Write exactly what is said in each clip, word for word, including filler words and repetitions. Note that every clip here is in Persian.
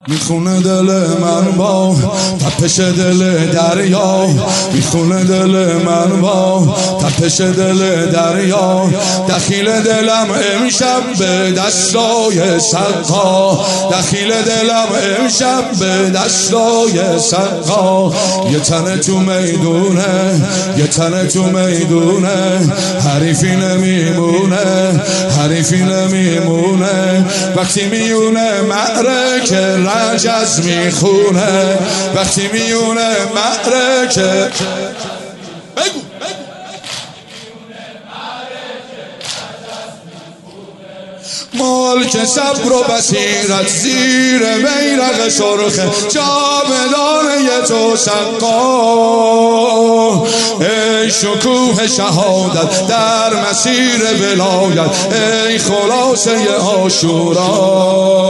میخونه دل من با تپش دل دریا، میخونه دل من با تپش دل دریا. دخیل دلم امشب به دستای سقا، دخیل دلم امشب به دستای سقا. یه تنه تو میدونه، یه تنه تو میدونه، حریفی نمیمونه، حریفی نمیمونه. وقتی میونه معرکه رجز میخونه، وقتی میونه معرکه بگو مالک صبر و بصیرت زیر بیرق سرخه، جاودانه تو سقا. ای شکوه شهادت در مسیر ولایت، ای خلاصه عاشورا.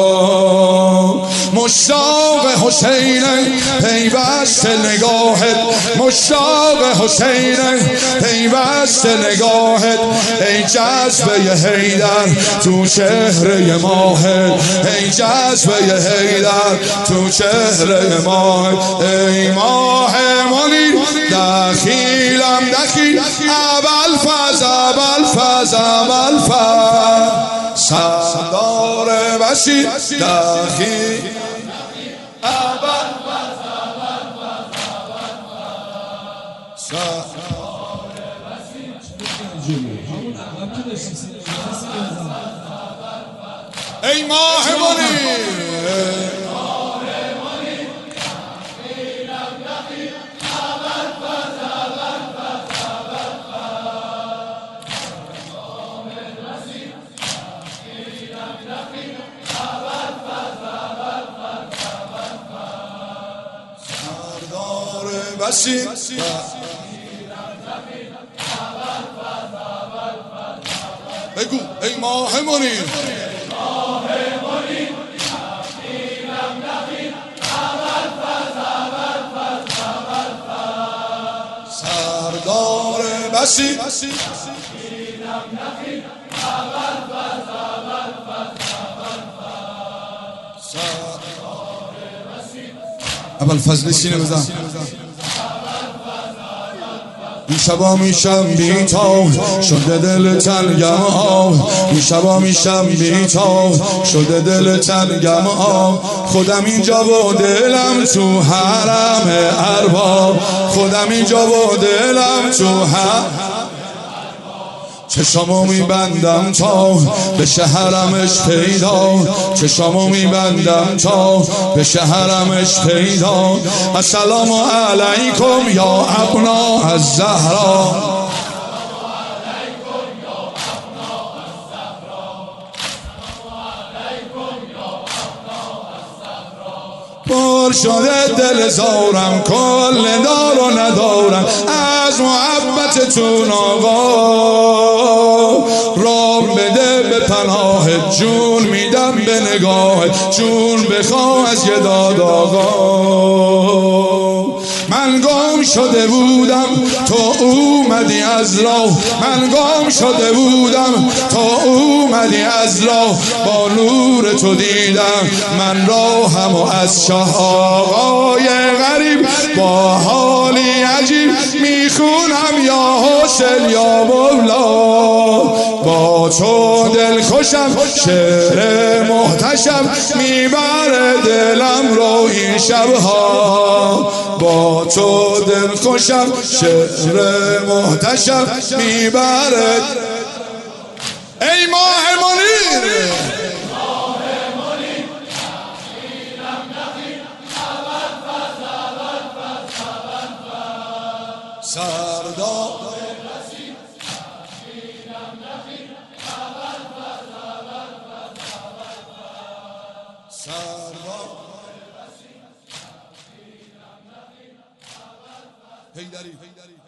مشتاق حسین پیوست نگاهت، مشتاق حسین پیوست نگاهت. ای جذبه حیدر تو چهره ماهت، ای جذبه حیدر تو چهره ماهت. ای ماه منیر دخیلم دخیل، ابوالفضل ابوالفضل ابوالفضل. سردار وسیع دخیل ای ماه منیر وسیع بگو ای ماه منیر سردار وسیع ابوالفضل سینه بزن. این شبا میشم بی‌تاب شده دل تنگم آب، این شبا میشم بی‌تاب شده دل تنگم آب. خودم اینجا و دلم تو حرم ارباب، خودم اینجا و دلم تو حرم. چشامو میبندم تا بشه حرمش پیدا، چشامو میبندم تا بشه حرمش پیدا. السلام علیکم یا ابنا الزهرا، پر شده دل زارم، کل دار و ندارم از محبتتون آقا. رام بده به پناه جون میدم به نگاه، جون بخواه از یه داد آقا. من گم شده بودم تو اومدی از راه، من گم شده بودم تو اومدی از راه. با نور تو دیدم من راهم و از شاه آقای غریب. با حالی عجیب میخونم یا حسین یا مولا. با تو دل خوشم شعر محتشم میبره دلم رو این شبها. با تو دل خوشم شعر محتشم میبره. ای ماه منیر سردار سردار حیدری